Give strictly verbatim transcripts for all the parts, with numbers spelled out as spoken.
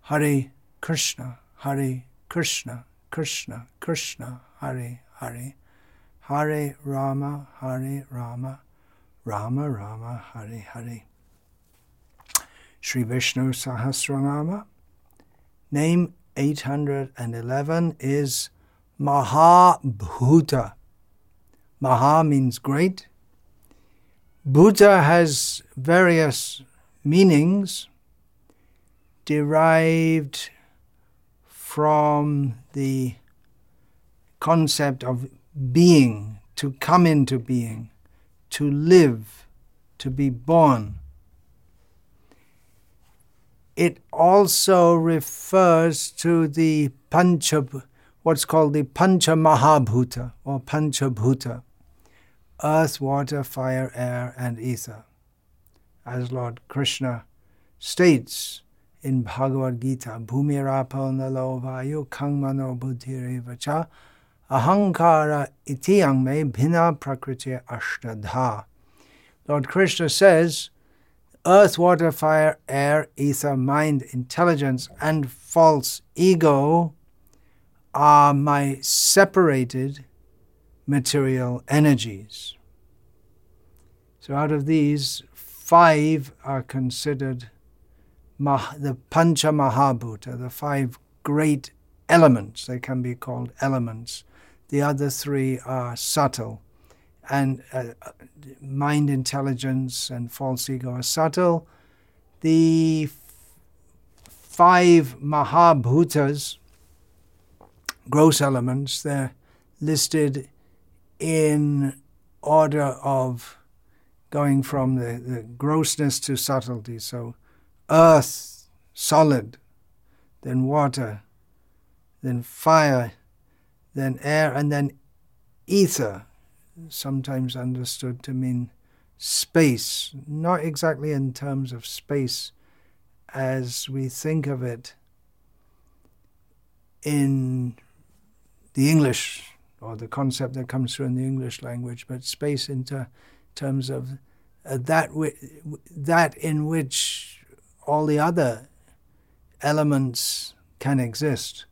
Hare Krishna, Hare Krishna, Krishna Krishna, Hare Hare, Hare Rama, Hare Rama, Rama Rama, Hare Hare. Sri Vishnu Sahasranama, name eight hundred eleven is Mahabhuta. Maha means great. Bhuta has various meanings derived from the concept of being, to come into being, to live, to be born. It also refers to the Pancha, what's called the Pancha Mahabhuta or Panchabhuta, earth, water, fire, air, and ether. As Lord Krishna states in Bhagavad Gita, Bhumirapo nalo vayu kangmano buddhirivacha ahankara itiyang me bhina prakriti ashtadha. Lord Krishna says, earth, water, fire, air, ether, mind, intelligence, and false ego are my separated material energies. So out of these, five are considered Mah- the Pancha Mahabhuta, the five great elements. They can be called elements. The other three are subtle. And uh, mind, intelligence, and false ego are subtle. The f- five Mahabhutas, gross elements, they're listed in order of going from the, the grossness to subtlety. So earth, solid, then water, then fire, then air, and then ether, sometimes understood to mean space, not exactly in terms of space as we think of it in the English, or the concept that comes through in the English language, but space in ter- terms of uh, that, wi- that in which all the other elements can exist.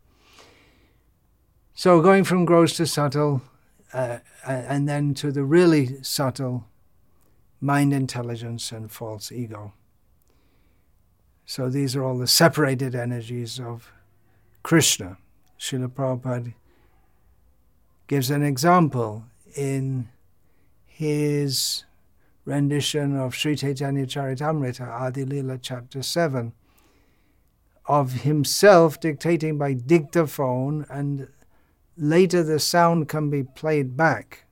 So going from gross to subtle, uh, and then to the really subtle, mind, intelligence, and false ego. So these are all the separated energies of Krishna. Srila Prabhupada gives an example in his rendition of Sri Chaitanya Charitamrita, Adi Lila, chapter seven, of himself dictating by dictaphone, and later the sound can be played back.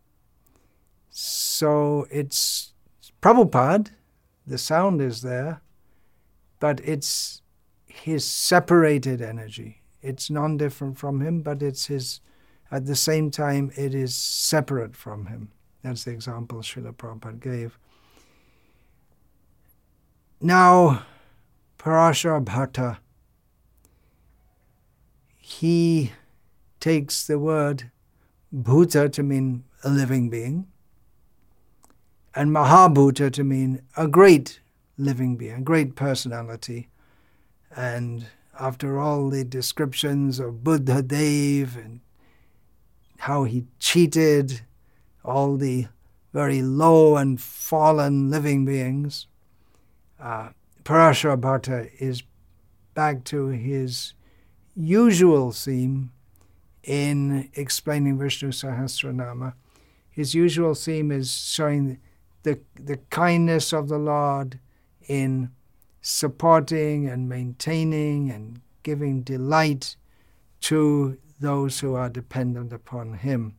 So it's Prabhupada, the sound is there, but it's his separated energy. It's non-different from him, but it's his, at the same time, it is separate from him. That's the example Srila Prabhupada gave. Now, Parashara Bhatta, he takes the word Bhuta to mean a living being, and Mahabhuta to mean a great living being, a great personality. And after all the descriptions of Buddha Dev and how he cheated all the very low and fallen living beings, uh, Parashara Bhatta is back to his usual theme in explaining Vishnu Sahasranama. His usual theme is showing the, the kindness of the Lord in supporting and maintaining and giving delight to those who are dependent upon him.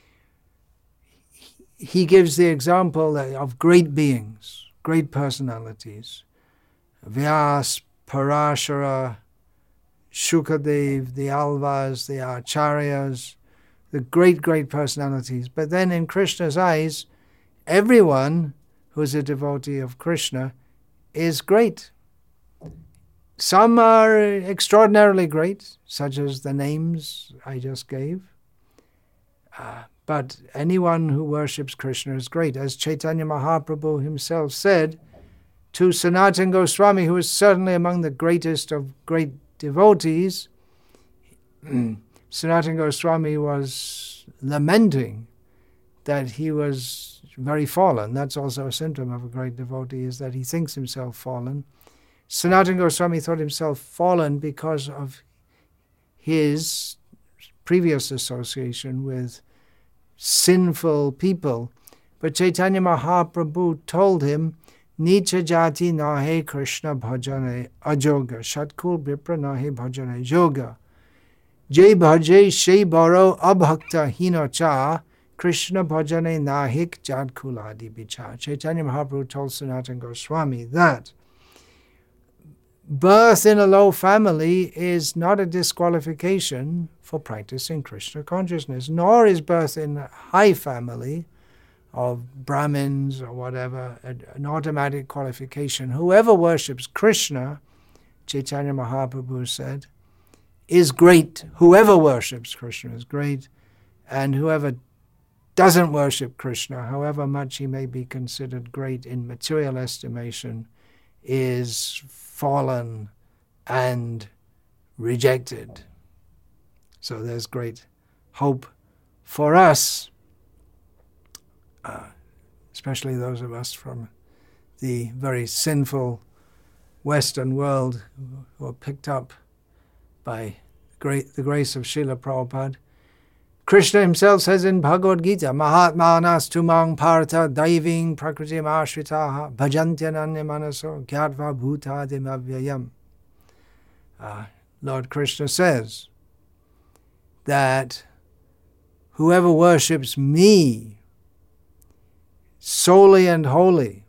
He gives the example of great beings, great personalities. Vyas, Parashara, Shukadev, the Alvas, the Acharyas, the great, great personalities. But then in Krishna's eyes, everyone who is a devotee of Krishna is great. Some are extraordinarily great, such as the names I just gave. Uh, but anyone who worships Krishna is great. As Chaitanya Mahaprabhu himself said to Sanatana Goswami, who is certainly among the greatest of great devotees, Sanatana Goswami was lamenting that he was very fallen. That's also a symptom of a great devotee, is that he thinks himself fallen. Sanatana Goswami thought himself fallen because of his previous association with sinful people. But Chaitanya Mahaprabhu told him, Nicha jati nahe Krishna bhajane ajoga, shatkul vipra nahe bhajane yoga. Jai bhaje shai baro abhakta hino cha, Krishna bhajane nahik jadkuladi bicha. Chaitanya Mahaprabhu told Sanatana Goswami that birth in a low family is not a disqualification for practicing Krishna consciousness, nor is birth in a high family of Brahmins or whatever an automatic qualification. Whoever worships Krishna, Chaitanya Mahaprabhu said, is great. Whoever worships Krishna is great, and whoever doesn't worship Krishna, however much he may be considered great in material estimation, is fallen and rejected. So there's great hope for us, uh, especially those of us from the very sinful Western world who are picked up by great, the grace of Srila Prabhupada. Krishna himself says in Bhagavad Gita, Mahatmanas tumang partha daiving prakritim ashritaha bhajantyananya manaso gyatva bhutadim avyayam. Uh, Lord Krishna says that whoever worships me solely and wholly,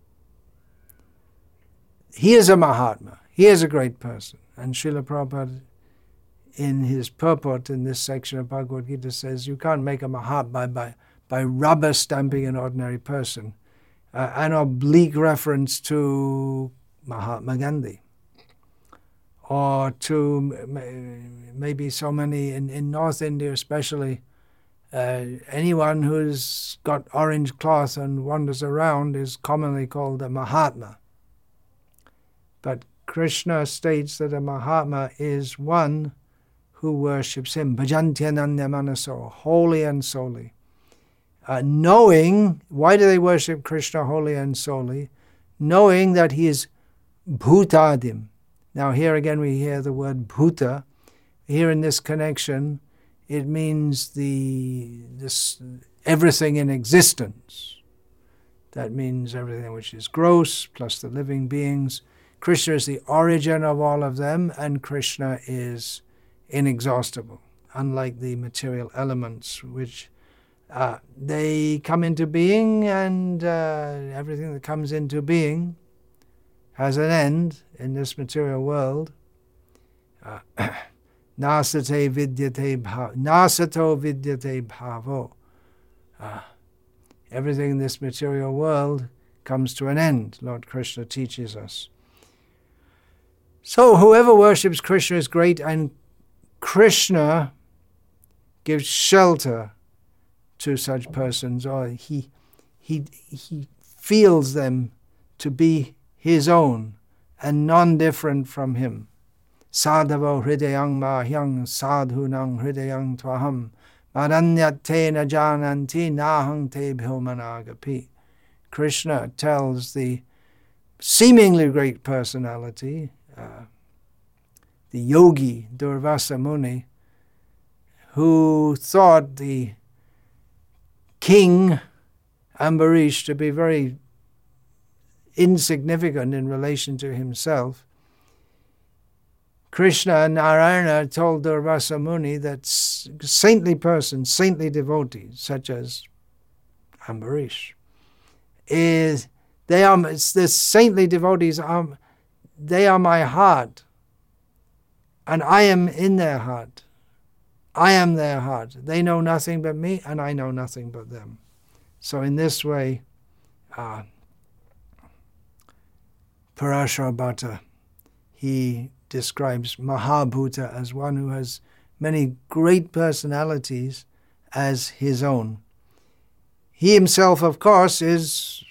he is a Mahatma, he is a great person. And Srila Prabhupada, in his purport in this section of Bhagavad Gita, says you can't make a Mahatma by, by rubber stamping an ordinary person. Uh, an oblique reference to Mahatma Gandhi, or to maybe so many in, in North India especially, uh, anyone who's got orange cloth and wanders around is commonly called a Mahatma. But Krishna states that a Mahatma is one who worships him, bhajantyananya manaso, wholly and solely. Uh, knowing, why do they worship Krishna wholly and solely? Knowing that he is bhutadim. Now here again we hear the word bhuta. Here in this connection, it means the this everything in existence. That means everything which is gross, plus the living beings. Krishna is the origin of all of them, and Krishna is inexhaustible, unlike the material elements, which uh, they come into being, and uh, everything that comes into being has an end in this material world. Uh, Nasate vidyate bhavo. Nasato vidyate bhavo. Uh, everything in this material world comes to an end, Lord Krishna teaches us. So whoever worships Krishna is great, and Krishna gives shelter to such persons, or he, he, he feels them to be his own and non-different from him. Sadhavo hridayang mahyang sadhunang hridayang tvaham madanyate na jananti nahang te bhilmanagapi. Krishna tells the seemingly great personality, uh, the yogi Durvasa Muni, who thought the king Ambarish to be very insignificant in relation to himself. Krishna and Narayana told Durvasa Muni that saintly persons, saintly devotees, such as Ambarish, is they are the saintly devotees are they are my heart, and I am in their heart. I am their heart. They know nothing but me, and I know nothing but them. So in this way, uh, Parashara Bhatta, he describes Mahabhuta as one who has many great personalities as his own. He himself, of course, is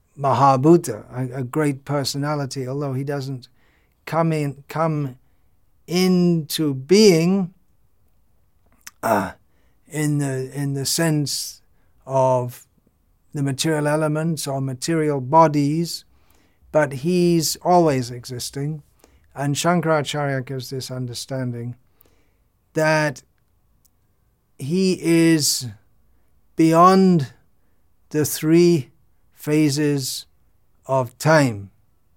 Mahabhuta, a, a great personality, although he doesn't come in come into being uh, in the in the sense of the material elements or material bodies, but he's always existing. And Shankaracharya gives this understanding that he is beyond the three phases of time,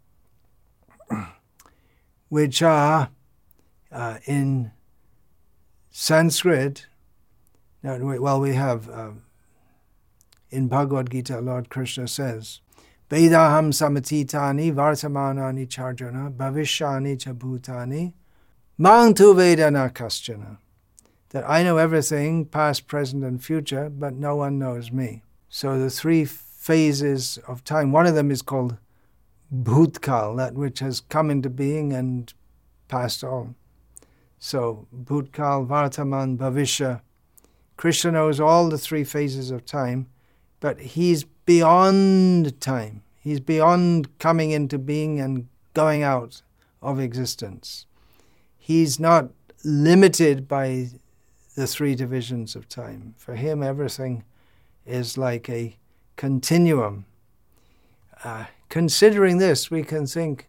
which are uh, in Sanskrit. Now, well, we have uh, in Bhagavad Gita, Lord Krishna says, Vedaham samatitani vartamanani charjana bhavishyani cha bhutani mang tu vedana kaschana. That I know everything, past, present, and future, but no one knows me. So the three phases of time, one of them is called Bhutkal, that which has come into being and passed on. So Bhutkal, Vartaman, Bhavishya. Krishna knows all the three phases of time, but he's beyond time. He's beyond coming into being and going out of existence. He's not limited by the three divisions of time. For him, everything is like a continuum. Uh, considering this, we can think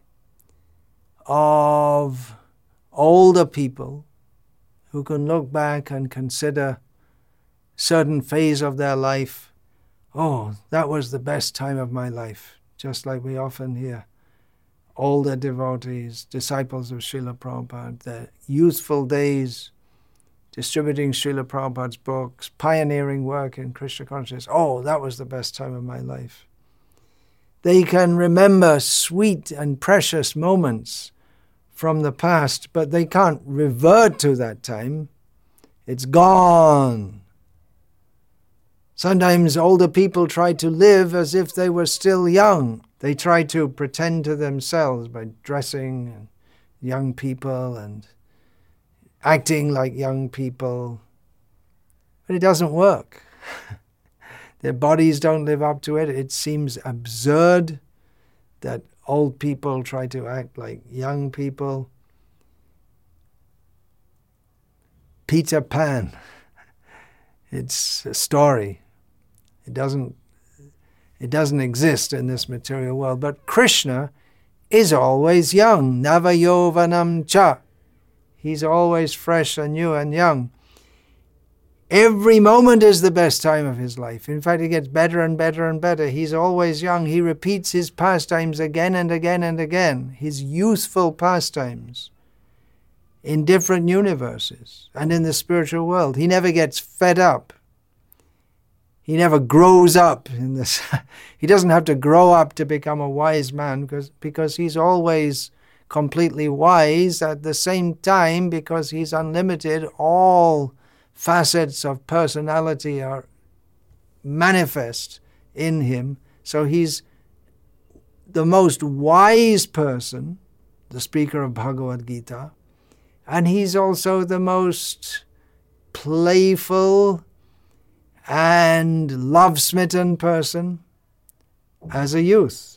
of older people who can look back and consider certain phase of their life. Oh, that was the best time of my life. Just like we often hear older devotees, disciples of Srila Prabhupada, their youthful days, distributing Srila Prabhupada's books, pioneering work in Krishna consciousness. Oh, that was the best time of my life. They can remember sweet and precious moments from the past, but they can't revert to that time. It's gone. Sometimes older people try to live as if they were still young. They try to pretend to themselves by dressing young people and acting like young people. But it doesn't work. Their bodies don't live up to it. It seems absurd that old people try to act like young people. Peter Pan. It's a story. It doesn't, it doesn't exist in this material world. But Krishna is always young. Navayovanam cha. He's always fresh and new and young. Every moment is the best time of his life. In fact, it gets better and better and better. He's always young. He repeats his pastimes again and again and again. His youthful pastimes in different universes and in the spiritual world. He never gets fed up. He never grows up in this. He doesn't have to grow up to become a wise man because, because he's always completely wise. At the same time, because he's unlimited, all facets of personality are manifest in him. So he's the most wise person, the speaker of Bhagavad Gita, and he's also the most playful and love-smitten person as a youth.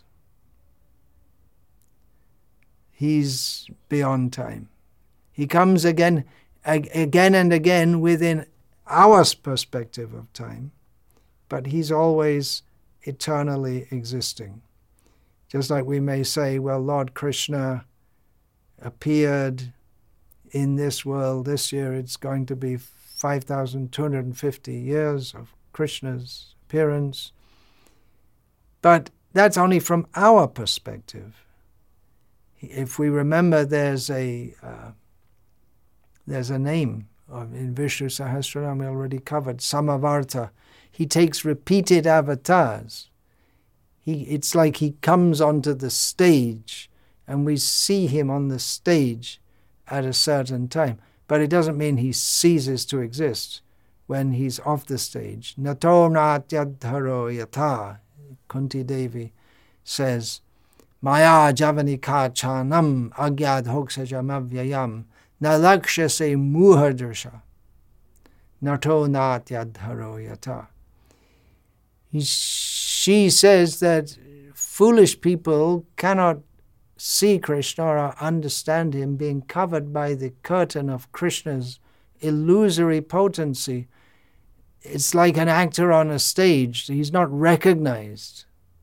He's beyond time. He comes again, ag- again and again within our perspective of time, but he's always eternally existing. Just like we may say, well, Lord Krishna appeared in this world this year. It's going to be five thousand two hundred fifty years of Krishna's appearance. But that's only from our perspective. If we remember, there's a uh, there's a name of, in Vishnu Sahasranam we already covered, Samavarta. He takes repeated avatars. He, it's like he comes onto the stage and we see him on the stage at a certain time. But it doesn't mean he ceases to exist when he's off the stage. Nato natyadharo yatha, Kunti Devi says, Maya javanika chanam agyad hoksajamavyayam nalakshya se muhadrsha nato natyadharo yatha. She says that foolish people cannot see Krishna or understand him being covered by the curtain of Krishna's illusory potency, it's like an actor on a stage. He's not recognized.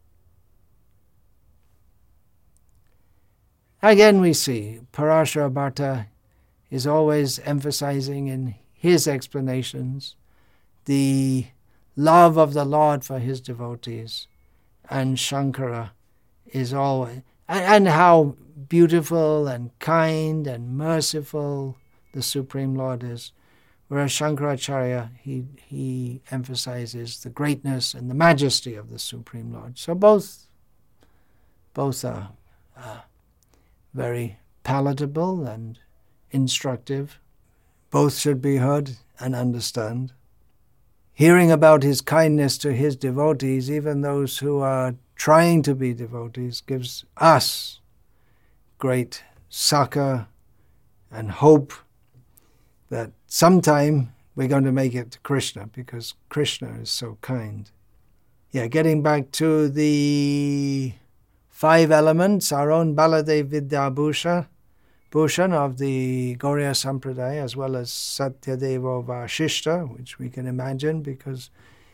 Again, we see Parashara Bhatta is always emphasizing in his explanations the love of the Lord for his devotees, and Shankara is always, and, and how beautiful and kind and merciful the Supreme Lord is. Whereas Shankaracharya, he, he emphasizes the greatness and the majesty of the Supreme Lord. So both, both are uh, very palatable and instructive. Both should be heard and understand. Hearing about his kindness to his devotees, even those who are trying to be devotees, gives us great succor and hope that sometime we're going to make it to Krishna, because Krishna is so kind. Yeah, getting back to the five elements, our own Baladev Vidyabhushan Bhushan of the Gauriya Sampradaya, as well as Satyadeva Vasishta, which we can imagine because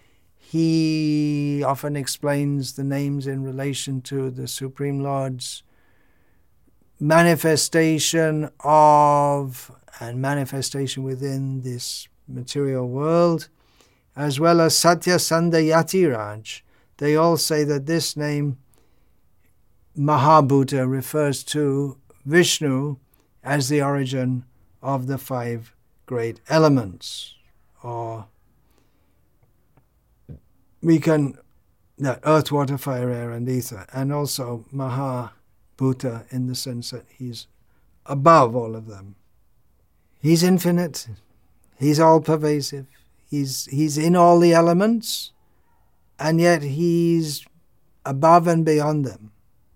he often explains the names in relation to the Supreme Lord's manifestation of and manifestation within this material world, as well as Satyasanda Yatiraj. They all say that this name, Mahabhuta, refers to Vishnu as the origin of the five great elements. Or we can, that earth, water, fire, air, and ether, and also Mahabhuta in the sense that he's above all of them. He's infinite, he's all-pervasive, he's, he's in all the elements, and yet he's above and beyond them.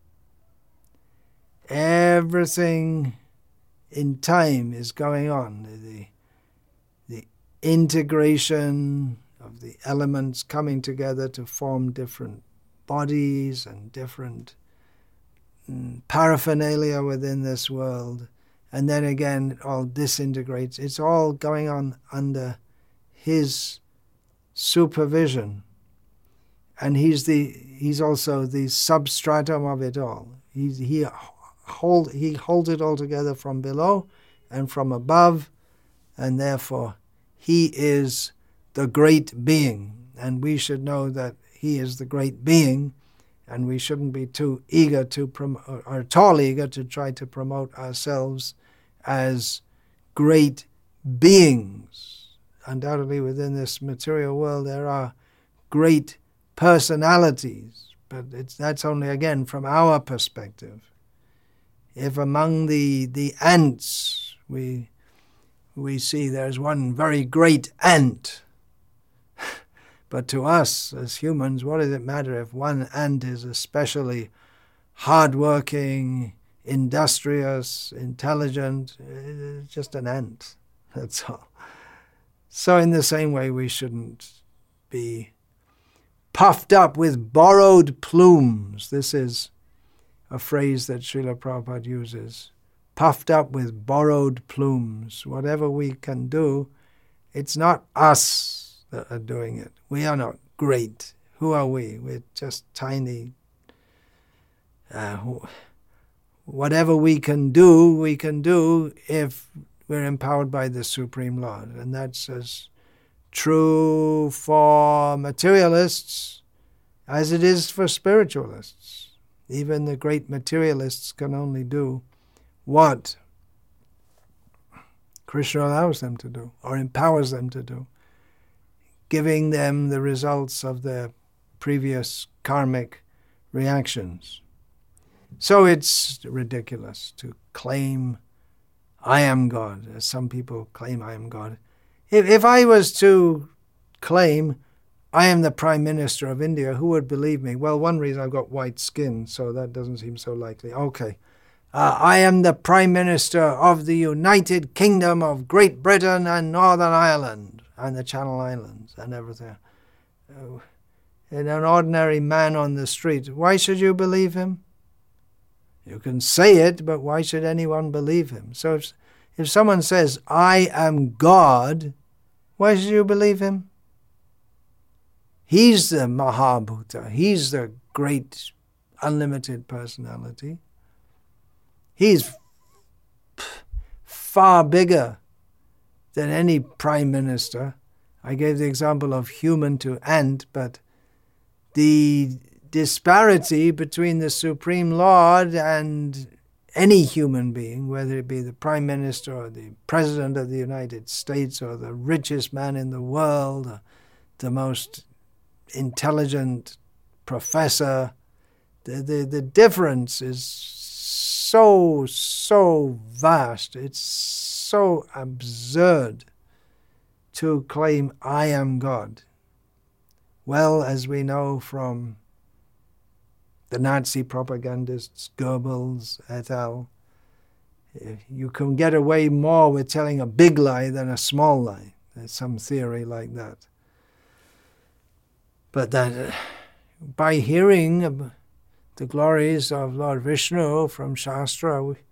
Everything in time is going on. The, the integration of the elements coming together to form different bodies and different mm, paraphernalia within this world. And then again, it all disintegrates. It's all going on under his supervision. And he's the he's also the substratum of it all. He, he, hold, he holds it all together from below and from above, and therefore he is the great being. And we should know that he is the great being, and we shouldn't be too eager to promote, or at all eager to try to promote ourselves as great beings. Undoubtedly within this material world there are great personalities, but it's, that's only, again, from our perspective. If among the, the ants we, we see there's one very great ant, but to us as humans, what does it matter if one ant is especially hardworking, industrious, intelligent? It's just an ant, that's all. So in the same way, we shouldn't be puffed up with borrowed plumes. This is a phrase that Srila Prabhupada uses. Puffed up with borrowed plumes. Whatever we can do, it's not us that are doing it. We are not great. Who are we? We're just tiny. Uh, whatever we can do, we can do if we're empowered by the Supreme Lord. And that's as true for materialists as it is for spiritualists. Even the great materialists can only do what Krishna allows them to do or empowers them to do, giving them the results of their previous karmic reactions. So it's ridiculous to claim I am God, as some people claim I am God. If, if I was to claim I am the Prime Minister of India, who would believe me? Well, one reason I've got white skin, so that doesn't seem so likely. Okay. Uh, I am the Prime Minister of the United Kingdom of Great Britain and Northern Ireland, and the Channel Islands, and everything. Uh, and an ordinary man on the street, why should you believe him? You can say it, but why should anyone believe him? So if, if someone says, I am God, why should you believe him? He's the Mahabhuta. He's the great, unlimited personality. He's far bigger than any prime minister. I gave the example of human to ant, but the disparity between the Supreme Lord and any human being, whether it be the Prime Minister or the President of the United States or the richest man in the world, or the most intelligent professor, the, the, the difference is so, so vast. It's so absurd to claim, I am God. Well, as we know from the Nazi propagandists, Goebbels et al., you can get away more with telling a big lie than a small lie. There's some theory like that. But that uh, by hearing the glories of Lord Vishnu from Shastra, we,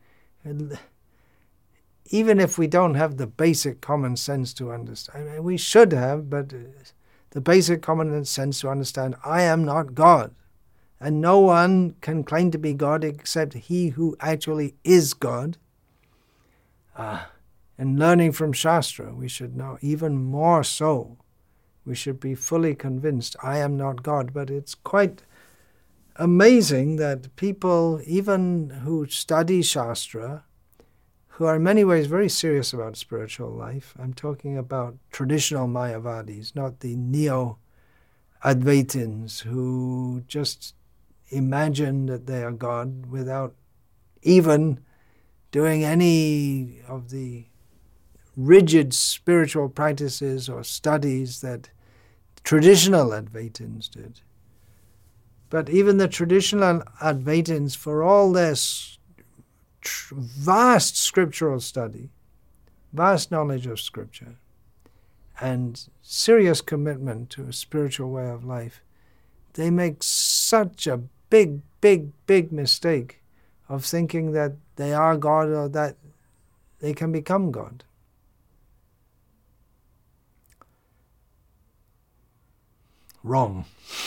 even if we don't have the basic common sense to understand, I mean, we should have, but the basic common sense to understand, I am not God. And no one can claim to be God except he who actually is God. Uh, and learning from Shastra, we should know even more so. We should be fully convinced, I am not God. But it's quite amazing that people, even who study Shastra, who are in many ways very serious about spiritual life, I'm talking about traditional Mayavadis, not the neo-Advaitins who just imagine that they are God without even doing any of the rigid spiritual practices or studies that traditional Advaitins did. But even the traditional Advaitins, for all their tr- vast scriptural study, vast knowledge of Scripture, and serious commitment to a spiritual way of life, they make such a big, big, big mistake of thinking that they are God or that they can become God. Wrong.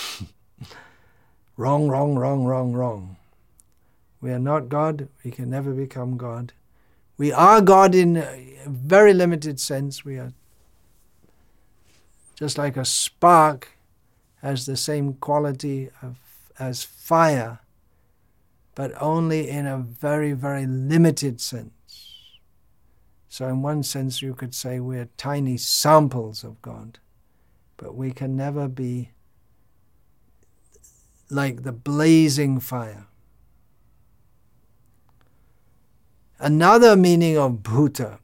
Wrong, wrong, wrong, wrong, wrong. We are not God. We can never become God. We are God in a very limited sense. We are just like a spark has the same quality of, as fire, but only in a very, very limited sense. So in one sense you could say we're tiny samples of God, but we can never be like the blazing fire. Another meaning of bhuta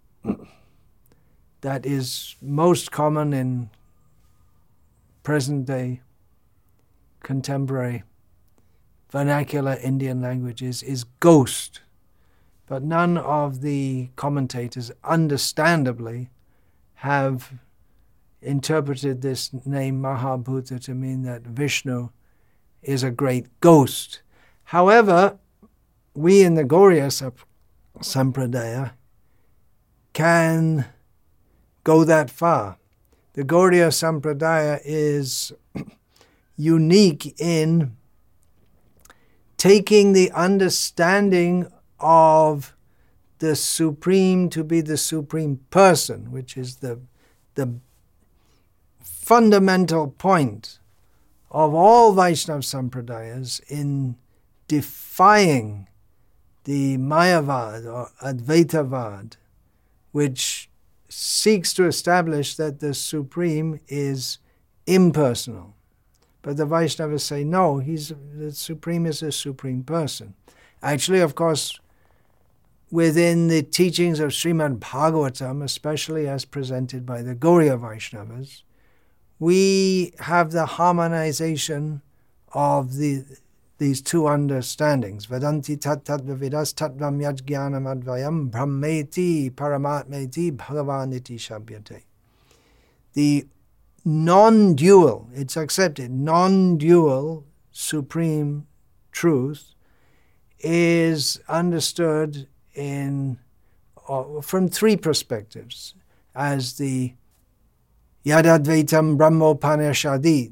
that is most common in present-day contemporary vernacular Indian languages is ghost. But none of the commentators, understandably, have interpreted this name Mahabhuta to mean that Vishnu is a great ghost. However, we in the Gauriya Sampradaya can go that far. The Gauriya Sampradaya is unique in taking the understanding of the Supreme to be the Supreme Person, which is the, the fundamental point of all Vaishnava Sampradayas in defying the Mayavad or Advaitavad, which seeks to establish that the Supreme is impersonal. But the Vaishnavas say, no, he's, the Supreme is a Supreme Person. Actually, of course, within the teachings of Srimad Bhagavatam, especially as presented by the Gauriya Vaishnavas, we have the harmonization of the these two understandings. Vedanti tat tattva vidas tattvam yajnanam advayam brahmeti paramatmeti bhagavaniti shabhyate. The non-dual, it's accepted, non-dual supreme truth is understood in uh, from three perspectives, as the Yadadvaitam Brahmopanishadi,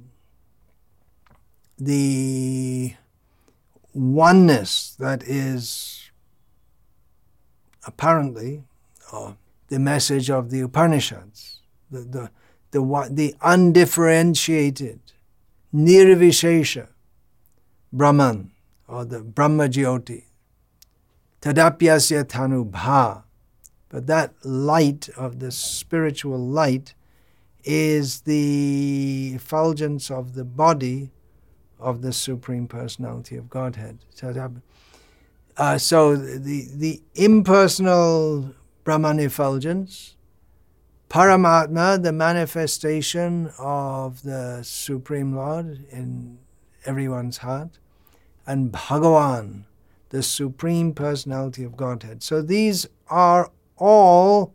the oneness that is apparently uh, the message of the Upanishads, the, the, the, the undifferentiated, nirvishesha Brahman, or the Brahma Jyoti, tadapyasya tanubha. But that light of the spiritual light is the effulgence of the body of the Supreme Personality of Godhead. Uh, so the, the impersonal Brahman effulgence, Paramatma, the manifestation of the Supreme Lord in everyone's heart, and Bhagavan, the Supreme Personality of Godhead. So these are all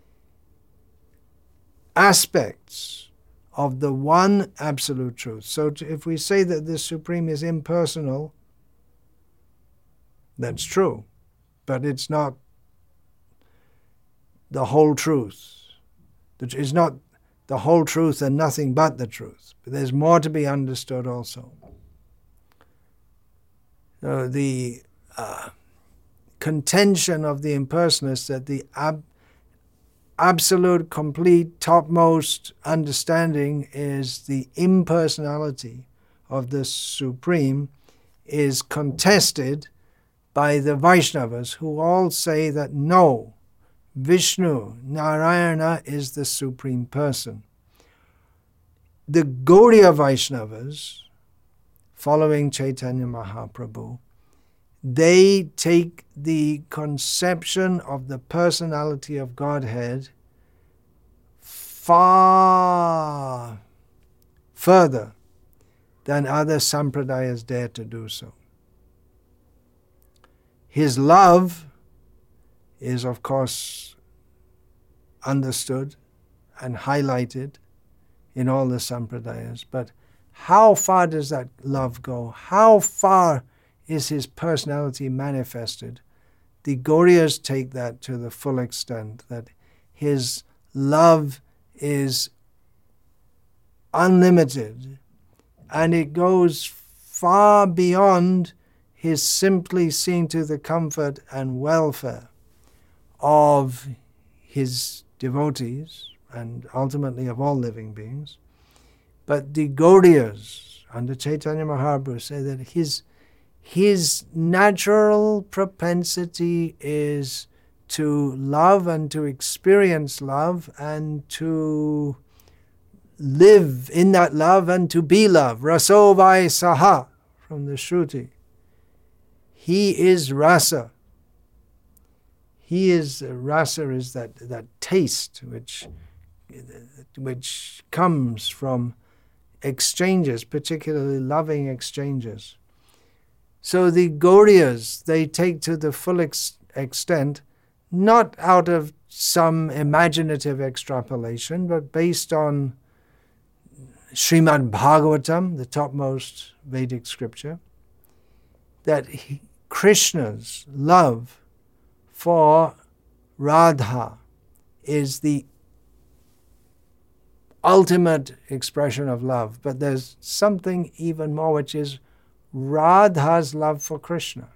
aspects of the one absolute truth. So to, if we say that the Supreme is impersonal, that's true, but it's not the whole truth. It's not the whole truth and nothing but the truth. But there's more to be understood also. So the uh, contention of the impersonalists that the ab- absolute, complete, topmost understanding is the impersonality of the Supreme is contested by the Vaishnavas, who all say that no, Vishnu, Narayana is the Supreme Person. The Gaudiya Vaishnavas, following Chaitanya Mahaprabhu, they take the conception of the personality of Godhead far further than other sampradayas dare to do so. His love is, of course, understood and highlighted in all the sampradayas, but how far does that love go? How far is his personality manifested? The Gaudiyas take that to the full extent, that his love is unlimited, and it goes far beyond his simply seeing to the comfort and welfare of his devotees and ultimately of all living beings. But the Gaudiyas under Chaitanya Mahaprabhu say that his his natural propensity is to love and to experience love and to live in that love and to be love. Raso vai saha, from the Shruti. He is rasa. He is, rasa is that, that taste which, which comes from exchanges, particularly loving exchanges. So the Gaudiyas, they take to the full ex- extent, not out of some imaginative extrapolation, but based on Srimad Bhagavatam, the topmost Vedic scripture, that he, Krishna's love for Radha is the ultimate expression of love. But there's something even more, which is Radha's love for Krishna.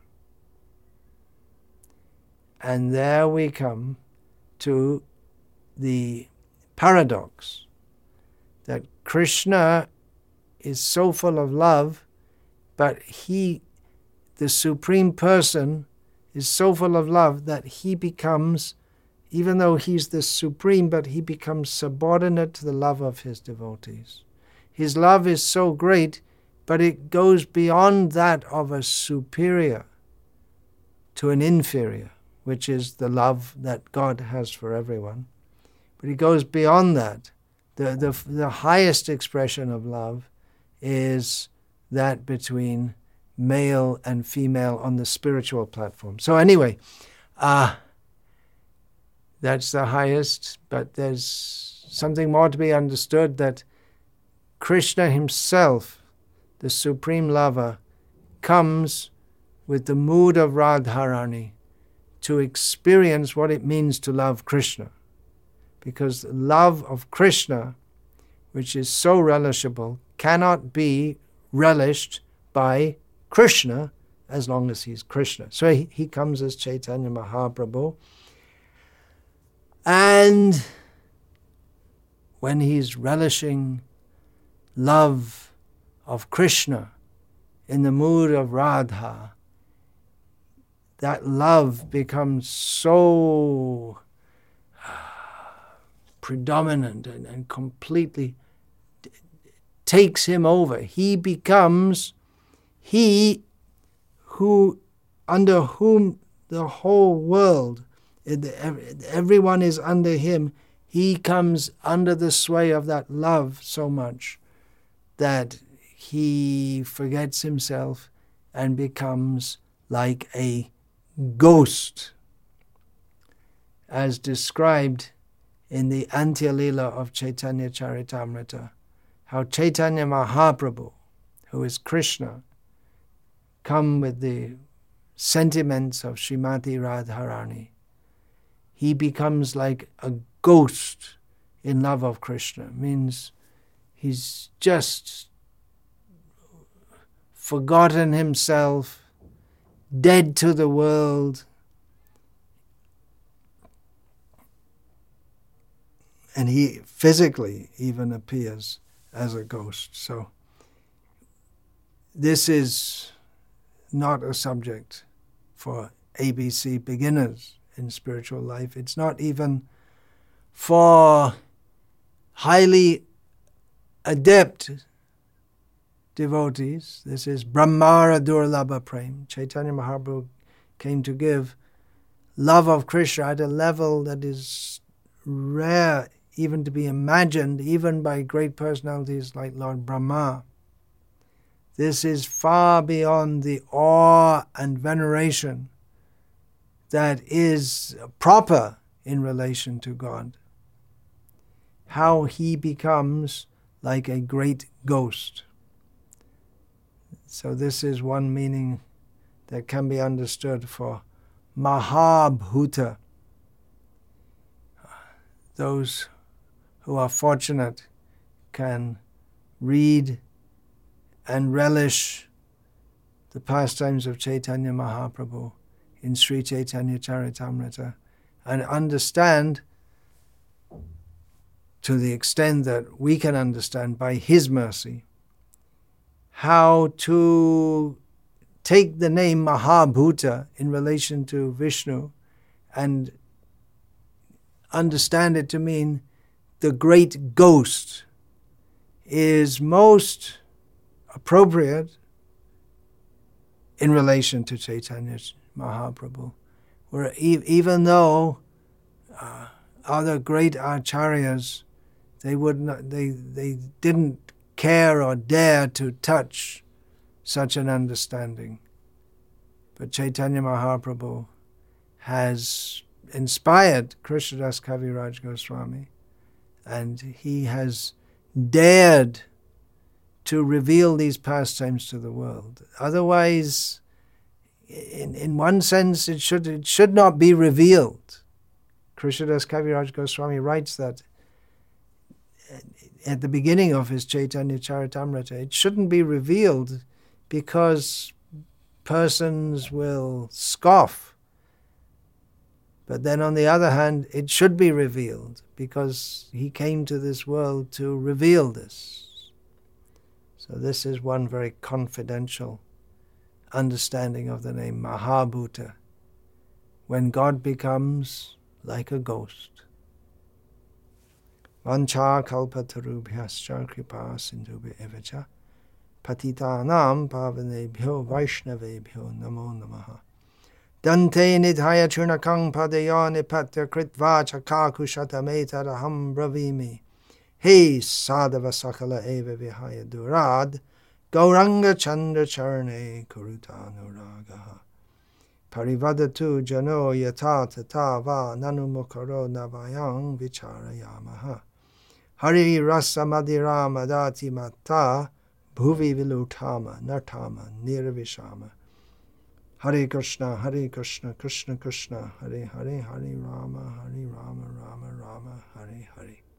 And there we come to the paradox that Krishna is so full of love, but he, the Supreme Person, is so full of love that he becomes, even though he's the Supreme, but he becomes subordinate to the love of his devotees. His love is so great, but it goes beyond that of a superior to an inferior, which is the love that God has for everyone. But it goes beyond that. The, the, the highest expression of love is that between male and female on the spiritual platform. So anyway, uh, that's the highest, but there's something more to be understood, that Krishna himself, the Supreme Lover, comes with the mood of Radharani to experience what it means to love Krishna. Because the love of Krishna, which is so relishable, cannot be relished by Krishna as long as he's Krishna. So he, he comes as Chaitanya Mahaprabhu. And when he's relishing love of Krishna in the mood of Radha, that love becomes so predominant and, and completely t- takes him over. He becomes he who under whom the whole world, everyone is under him. He comes under the sway of that love so much that he forgets himself and becomes like a ghost, as described in the Antya Lila of Chaitanya Charitamrita, how Chaitanya Mahaprabhu, who is Krishna, come with the sentiments of Srimati Radharani. He becomes like a ghost in love of Krishna. Means he's just forgotten himself, dead to the world, and he physically even appears as a ghost. So this is not a subject for A B C beginners in spiritual life. It's not even for highly adept devotees. This is Brahmara Durlabha Prem. Chaitanya Mahaprabhu came to give love of Krishna at a level that is rare even to be imagined, even by great personalities like Lord Brahma. This is far beyond the awe and veneration that is proper in relation to God. How he becomes like a great ghost. So this is one meaning that can be understood for Mahabhuta. Those who are fortunate can read and relish the pastimes of Chaitanya Mahaprabhu in Sri Chaitanya Charitamrita and understand, to the extent that we can understand by his mercy, how to take the name Mahabhuta in relation to Vishnu and understand it to mean the great ghost is most appropriate in relation to Chaitanya Mahaprabhu, where e- even though uh, other great acharyas, they would not, they they didn't care or dare to touch such an understanding. But Chaitanya Mahaprabhu has inspired Krishnadas Kaviraj Goswami, and he has dared to reveal these pastimes to the world. Otherwise, in, in one sense, it should it should not be revealed. Krishnadas Kaviraj Goswami writes that at the beginning of his Chaitanya Charitamrita, it shouldn't be revealed because persons will scoff. But then on the other hand, it should be revealed because he came to this world to reveal this. So this is one very confidential understanding of the name Mahabhuta, when God becomes like a ghost. Vancha kalpatarubhyascha kripa sindhubhya evacha patitanam pavanebhyo vaishnavebhyo namo namaha. Dante nidhaya churnakang padaya nipatya kritva chakakushatameta bravimi. He sadhava sakala eva vihaya durad gauranga chandra charne kurutanuragaha. Parivadatu jano yata tata va nanumukaro navayang vicharayamaha. Hari rasa madhira madati mata bhuvi vilutama nartama nirvishama. Hare Krishna, Hare Krishna, Krishna Krishna, Hare Hare, Hare Rama, Hare Rama, Rama Rama, Hare Hare.